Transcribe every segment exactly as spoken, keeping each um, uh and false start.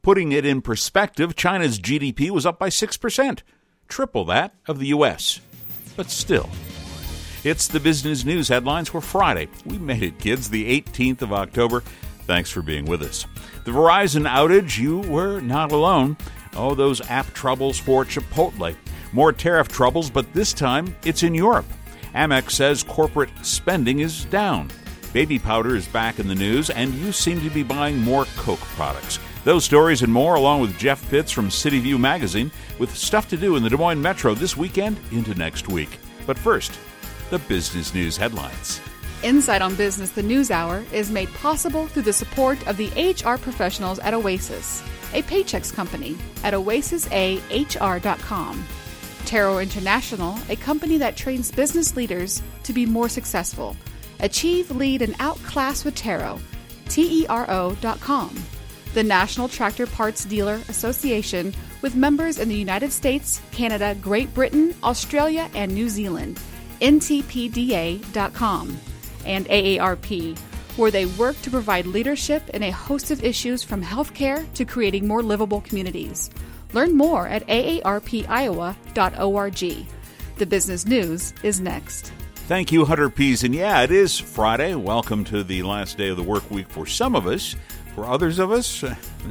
Putting it in perspective, China's G D P was up by six percent, triple that of the U S. But still, it's the business news headlines for Friday. We made it, kids, the eighteenth of October. Thanks for being with us. The Verizon outage, you were not alone. Oh, those app troubles for Chipotle. More tariff troubles, but this time it's in Europe. Amex says corporate spending is down. Baby powder is back in the news, and you seem to be buying more Coke products. Those stories and more, along with Jeff Pitts from City View Magazine, with stuff to do in the Des Moines Metro this weekend into next week. But first, the business news headlines. Insight on Business, the News Hour, is made possible through the support of the H R professionals at Oasis, a Paychex company, at oasis a h r dot com. Tero International, a company that trains business leaders to be more successful. Achieve, lead, and outclass with Tero, T E R O dot com. The National Tractor Parts Dealer Association, with members in the United States, Canada, Great Britain, Australia, and New Zealand, N T P D A dot com. And A A R P, where they work to provide leadership in a host of issues from healthcare to creating more livable communities. Learn more at a a r p iowa dot org. The business news is next. Thank you, Hunter Pease. And yeah, it is Friday. Welcome to the last day of the work week for some of us. For others of us,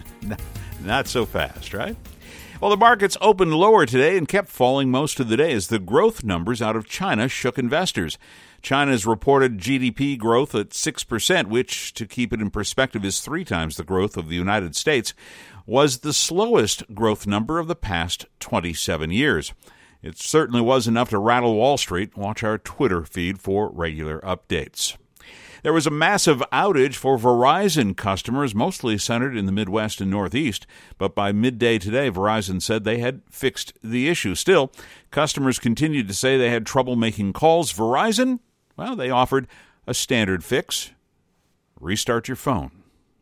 not so fast, right? Well, the markets opened lower today and kept falling most of the day as the growth numbers out of China shook investors. China's reported G D P growth at six percent, which, to keep it in perspective, is three times the growth of the United States, was the slowest growth number of the past twenty-seven years. It certainly was enough to rattle Wall Street. Watch our Twitter feed for regular updates. There was a massive outage for Verizon customers, mostly centered in the Midwest and Northeast, but by midday today, Verizon said they had fixed the issue. Still, customers continued to say they had trouble making calls. Verizon, well, they offered a standard fix: restart your phone.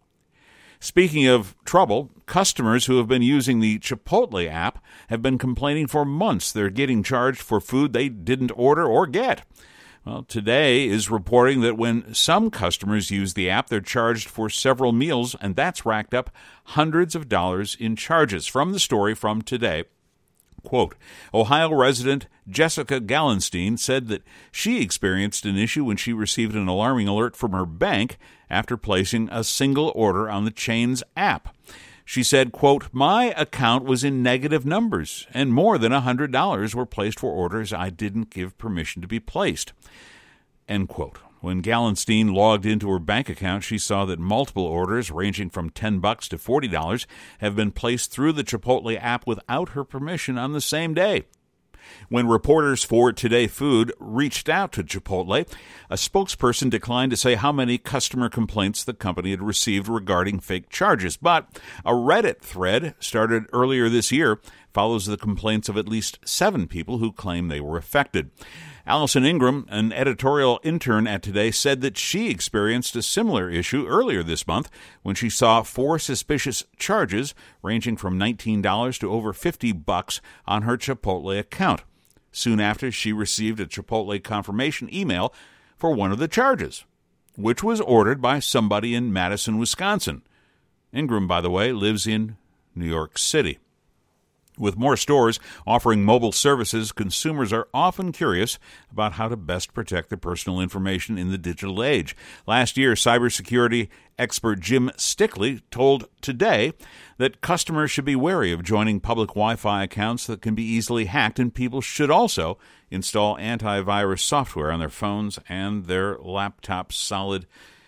Speaking of trouble, customers who have been using the Chipotle app have been complaining for months they're getting charged for food they didn't order or get. Well, Today is reporting that when some customers use the app, they're charged for several meals, and that's racked up hundreds of dollars in charges. From the story from Today, quote, Ohio resident Jessica Gallenstein said that she experienced an issue when she received an alarming alert from her bank after placing a single order on the chain's app. She said, quote, my account was in negative numbers, and more than one hundred dollars were placed for orders I didn't give permission to be placed, end quote. When Gallenstein logged into her bank account, she saw that multiple orders ranging from ten bucks to forty dollars have been placed through the Chipotle app without her permission on the same day. When reporters for Today Food reached out to Chipotle, a spokesperson declined to say how many customer complaints the company had received regarding fake charges. But a Reddit thread started earlier this year follows the complaints of at least seven people who claim they were affected. Allison Ingram, an editorial intern at Today, said that she experienced a similar issue earlier this month when she saw four suspicious charges ranging from nineteen dollars to over fifty bucks on her Chipotle account. Soon after, she received a Chipotle confirmation email for one of the charges, which was ordered by somebody in Madison, Wisconsin. Ingram, by the way, lives in New York City. With more stores offering mobile services, consumers are often curious about how to best protect their personal information in the digital age. Last year, cybersecurity expert Jim Stickley told Today that customers should be wary of joining public Wi-Fi accounts that can be easily hacked, and people should also install antivirus software on their phones and their laptops. Solid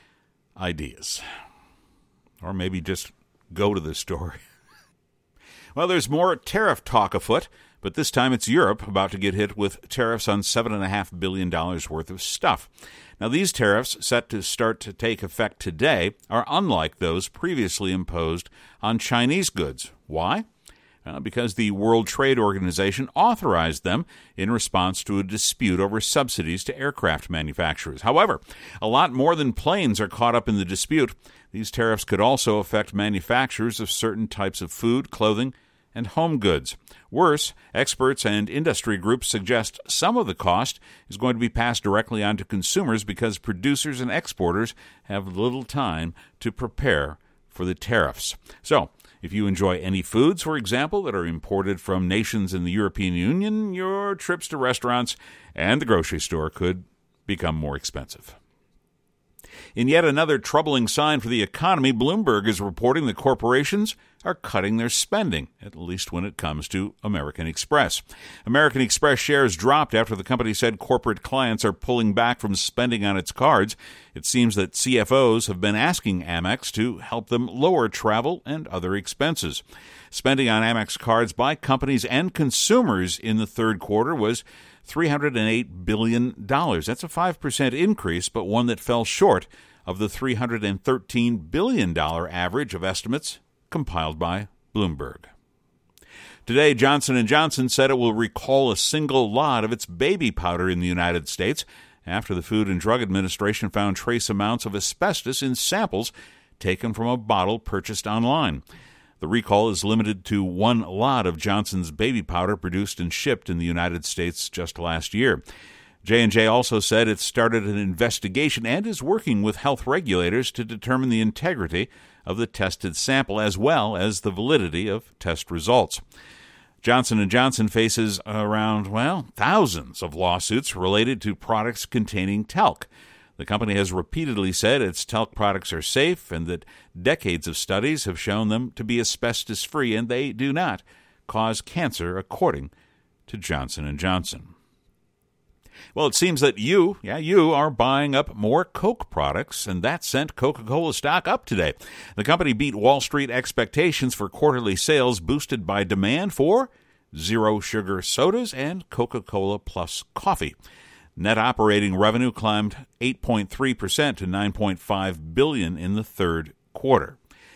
ideas. Or maybe just go to the store. Well, there's more tariff talk afoot, but this time it's Europe about to get hit with tariffs on seven point five billion dollars worth of stuff. Now, these tariffs, set to start to take effect today, are unlike those previously imposed on Chinese goods. Why? Uh, because the World Trade Organization authorized them in response to a dispute over subsidies to aircraft manufacturers. However, a lot more than planes are caught up in the dispute. These tariffs could also affect manufacturers of certain types of food, clothing, and home goods. Worse, experts and industry groups suggest some of the cost is going to be passed directly on to consumers because producers and exporters have little time to prepare for the tariffs. So, If you enjoy any foods, for example, that are imported from nations in the European Union, your trips to restaurants and the grocery store could become more expensive. In yet another troubling sign for the economy, Bloomberg is reporting that corporations are cutting their spending, at least when it comes to American Express. American Express shares dropped after the company said corporate clients are pulling back from spending on its cards. It seems that C F Os have been asking Amex to help them lower travel and other expenses. Spending on Amex cards by companies and consumers in the third quarter was three hundred eight billion dollars. That's a five percent increase, but one that fell short of the three hundred thirteen billion dollars average of estimates compiled by Bloomberg. Today, Johnson and Johnson said it will recall a single lot of its baby powder in the United States after the Food and Drug Administration found trace amounts of asbestos in samples taken from a bottle purchased online. The recall is limited to one lot of Johnson's baby powder produced and shipped in the United States just last year. J and J also said it started an investigation and is working with health regulators to determine the integrity of the tested sample as well as the validity of test results. Johnson and Johnson faces around, well, thousands of lawsuits related to products containing talc. The company has repeatedly said its talc products are safe and that decades of studies have shown them to be asbestos-free, and they do not cause cancer, according to Johnson and Johnson. Well, it seems that you, yeah, you are buying up more Coke products, and that sent Coca-Cola stock up today. The company beat Wall Street expectations for quarterly sales, boosted by demand for zero-sugar sodas and Coca-Cola Plus coffee. Net operating revenue climbed eight point three percent to nine point five billion dollars in the third quarter.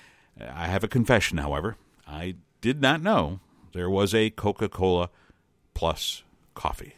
I have a confession, however. I did not know there was a Coca-Cola Plus coffee.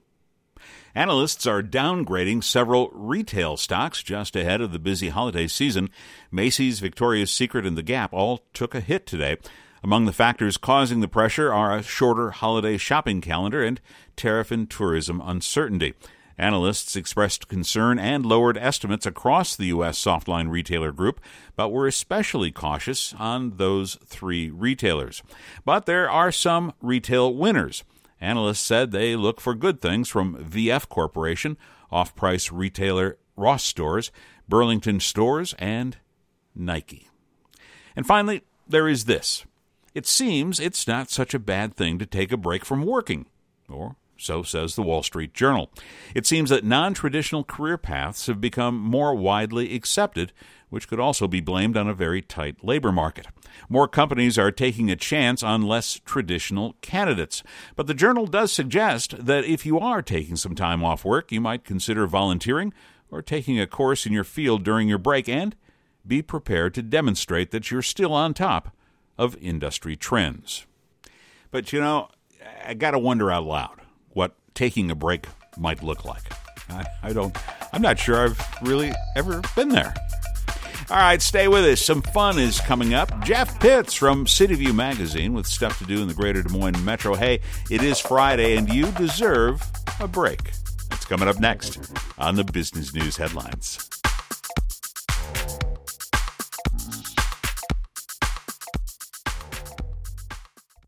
Analysts are downgrading several retail stocks just ahead of the busy holiday season. Macy's, Victoria's Secret, and The Gap all took a hit today. Among the factors causing the pressure are a shorter holiday shopping calendar and tariff and tourism uncertainty. Analysts expressed concern and lowered estimates across the U S softline retailer group, but were especially cautious on those three retailers. But there are some retail winners. Analysts said they look for good things from V F Corporation, off-price retailer Ross Stores, Burlington Stores, and Nike. And finally, there is this. It seems it's not such a bad thing to take a break from working, or so says the Wall Street Journal. It seems that non-traditional career paths have become more widely accepted, which could also be blamed on a very tight labor market. More companies are taking a chance on less traditional candidates. But the Journal does suggest that if you are taking some time off work, you might consider volunteering or taking a course in your field during your break, and be prepared to demonstrate that you're still on top of industry trends. But, you know, I got to wonder out loud what taking a break might look like. I, I don't, I'm not sure I've really ever been there. All right, stay with us. Some fun is coming up. Jeff Pitts from City View Magazine with stuff to do in the greater Des Moines Metro. Hey, it is Friday, and you deserve a break. That's coming up next on the Business News Headlines.